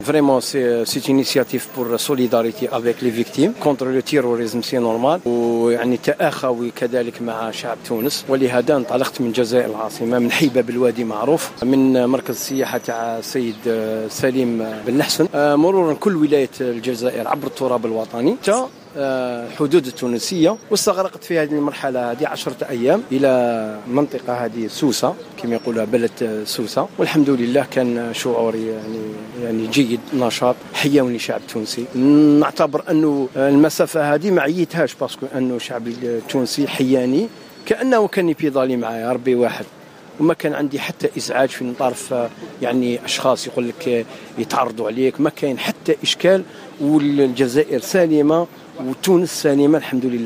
Vraiment, c'est une initiative pour solidarité avec les victimes contre le terrorisme, c'est normal. ويعني تأخوي كذلك مع شعب تونس، ولهذا انطلقت من الجزائر العاصمة من حيبة بالوادي معروف، من مركز السياحة تاع السيد سليم بن الحسن، مرورا كل ولاية الجزائر عبر التراب الوطني حتى الحدود التونسية. واستغرقت في هذه المرحلة هذه 10 أيام إلى منطقة هذه سوسة كما يقولها بلد سوسة، والحمد لله كان شعوري يعني جيد، نشاط، حيوني الشعب التونسي. نعتبر أنه المسافة هذه ما عيتهاش باسكو أنه الشعب التونسي حياني كأنه كان يبيضالي معايا ربي واحد، وما كان عندي حتى إزعاج في طرف يعني أشخاص يقول لك يتعرضوا عليك، ما كان حتى إشكال، والجزائر سالمة وتونس سالمة الحمد لله.